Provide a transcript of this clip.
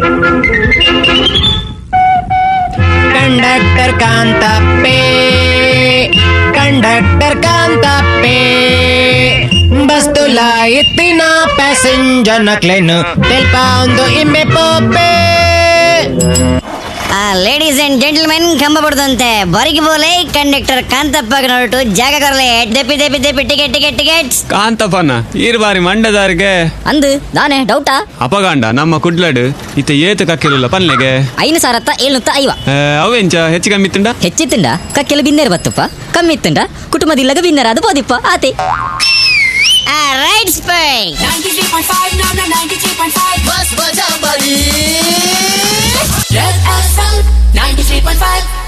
Conductor ಕಾಂತಪ್ಪೆ, conductor ಕಾಂತಪ್ಪೆ, ಬಸ್ತುಲ ಎತ್ತಿನ ಪ್ಯಾಸೆಂಜರ್ ನಕ್ಲೇನು ತೆಲ್ಪೊಂದು ಇಮ್ಮೆ ಪೋಪೆ. ಲೇಡೀಸ್ ಅಂಡ್ ಜೆಂಟಲ್ಮೆನ್ ಕಂಬ ಬಿಡ್ದಂತೆ ಬರಿಗೆ ಬೋಲೆ ಕಂಡಕ್ಟರ್ ಕಾಂತಪ್ಪ ನೋಟು ಜಾಗ ಕೊರಲೆ ದೆಪ್ಪಿ ದೆಪ್ಪಿ ದೆಪ್ಪಿ ಟಿಕೆಟ್ ಟಿಕೆಟ್ ಟಿಕೆಟ್ಸ್ ಕಾಂತಪ್ಪನ ಈರ್ ಬಾರಿ ಮಂಡದಾರಿಗೆ ಅಂದು ದಾನೆ ಡೌಟಾ ಅಪಗಾಂಡ ನಮ್ಮ ಕುಡ್ಲಡು ಇತ್ತ ಏತು ಕಕ್ಕೆಲ್ಲ ಪಲ್ಲೆಗೆ 5,750 ಅವೆಂಚ ಹೆಚ್ಚು ಕಮ್ಮಿ ಇತ್ತುಂಡ ಹೆಚ್ಚಿತ್ತುಂಡ ಕಕ್ಕೆಲು ಬಿನ್ನೇರು ಬತ್ತಪ್ಪ ಕಮ್ಮಿ ಇತ್ತುಂಡ ಕುಟುಂಬದಿಲ್ಲಗ ಬಿನ್ನೇರ ಅದು ಬೋದಿಪ್ಪ ಆತೆ ರೈಟ್ ಸ್ಪೈ 93.5 now 93.5 bus bajao bari Red FM 93.5